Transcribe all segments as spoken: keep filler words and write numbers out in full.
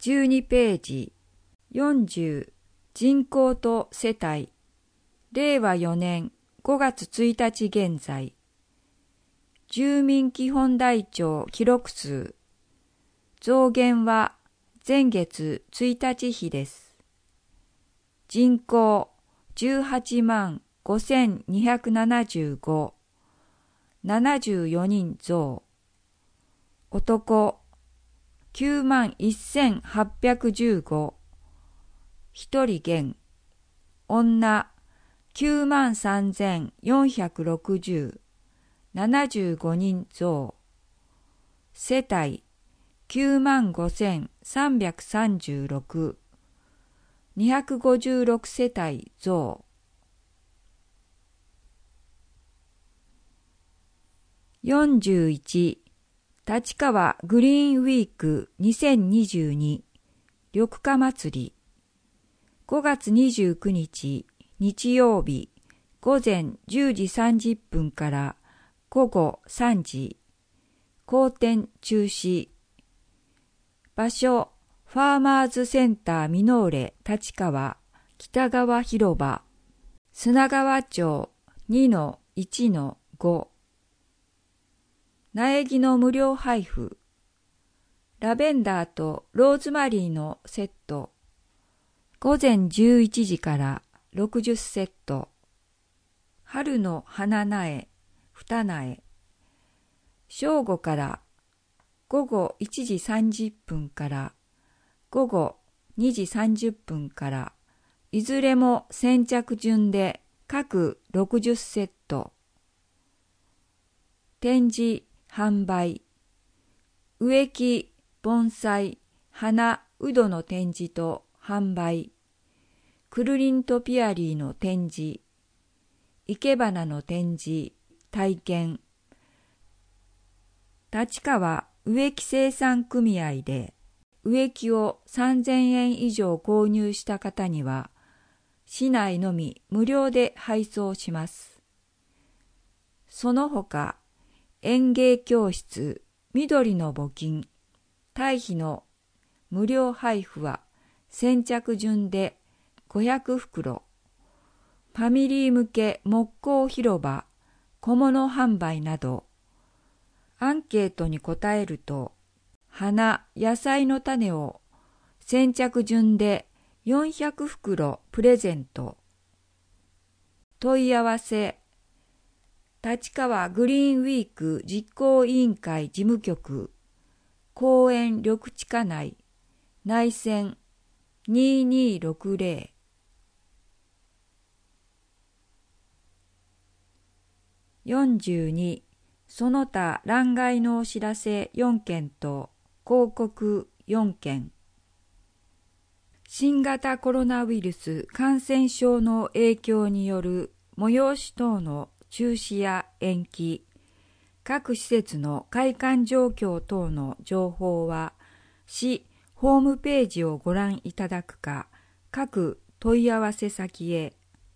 じゅうにページ、よんじゅう人口と世帯、れいわよねんごがつついたち現在、住民基本台帳記録数、増減は前月ついたち比です。人口じゅうはちまんごせんにひゃくななじゅうご、ななじゅうよにん増。男きゅうまんせんはっぴゃくじゅうご、ひとり減。女きゅうまんさんぜんよんひゃくろくじゅう、ななじゅうごにん増。世帯きゅうまんごせんさんびゃくさんじゅうろく、にひゃくごじゅうろく世帯増。よんじゅういち立川グリーンウィークにせんにじゅうに緑化祭りごがつにじゅうくにち日曜日午前じゅうじさんじゅっぷんからごごさんじ、公展中止。場所ファーマーズセンターミノーレ立川北川広場砂川町 にのいちのご。苗木の無料配布。ラベンダーとローズマリーのセット。午前じゅういちじからろくじゅっセット。春の花苗、二苗。正午から午後いちじさんじゅっぷんから午後にじさんじゅっぷんから、いずれも先着順で各ろくじゅっセット。展示、販売。植木、盆栽、花、うどの展示と販売。クルリントピアリーの展示。生け花の展示、体験。立川植木生産組合で植木をさんぜんえん以上購入した方には、市内のみ無料で配送します。その他、園芸教室、緑の募金、堆肥の無料配布は先着順でごひゃくふくろ、ファミリー向け木工広場、小物販売など、アンケートに答えると、花、野菜の種を先着順でよんひゃくふくろプレゼント。問い合わせ、立川グリーンウィーク実行委員会事務局、公園緑地課内、内線ににろくぜろ。よんじゅうにその他欄外のお知らせよんけんと広告よんけん。新型コロナウイルス感染症の影響による催し等の中止や延期、各施設の開館状況等の情報は、市ホームページをご覧いただくか、各問い合わせ先へ。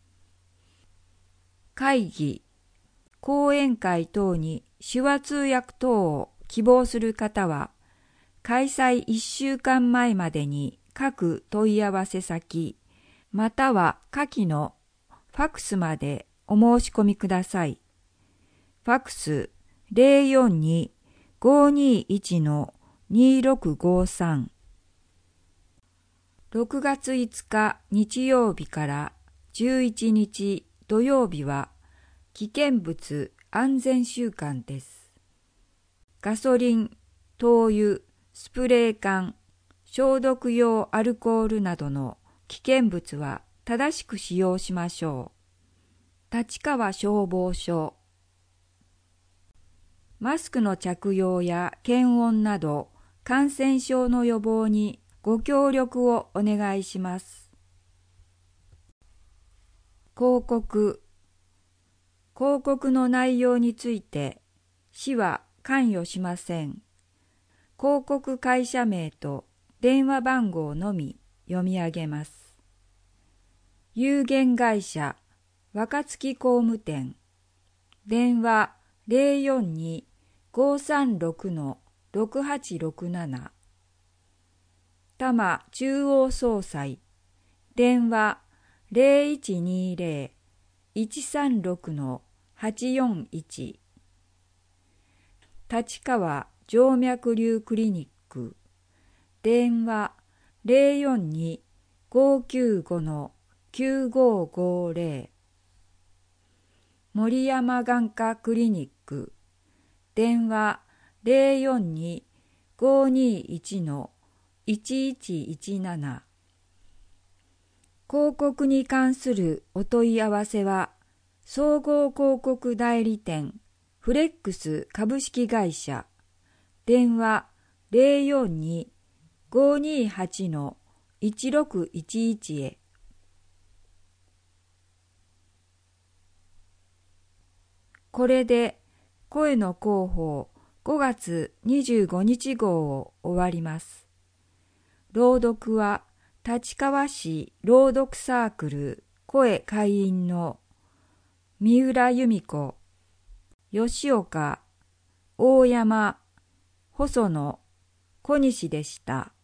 会議、講演会等に手話通訳等を希望する方は、開催いっしゅうかんまえまでに各問い合わせ先、または下記のファクスまでお申し込みください。ファクス ゼロよんに ごにいち にろくごさん。ろくがついつか日曜日からじゅういちにち土曜日は危険物安全週間です。ガソリン、灯油、スプレー缶、消毒用アルコールなどの危険物は正しく使用しましょう。立川消防署。マスクの着用や検温など感染症の予防にご協力をお願いします。広告。広告の内容について市は関与しません。広告会社名と電話番号のみ読み上げます。有限会社若月工務店、電話 ゼロよんに ごさんろく ろくはちろくなな。 多摩中央総裁、電話 ゼロいちにゼロ いちさんろく はちよんいち。立川静脈瘤クリニック、電話 ゼロよんに ごきゅうご きゅうごごゼロ。森山眼科クリニック、電話 ゼロよんに ごにいち いちいちいちなな。広告に関するお問い合わせは、総合広告代理店フレックス株式会社、電話 ゼロよんに ごにはち いちろくいちいち へ。これで声の広報ごがつにじゅうごにち号を終わります。朗読は立川市朗読サークル声会員の三浦由美子、吉岡、大山、細野、小西でした。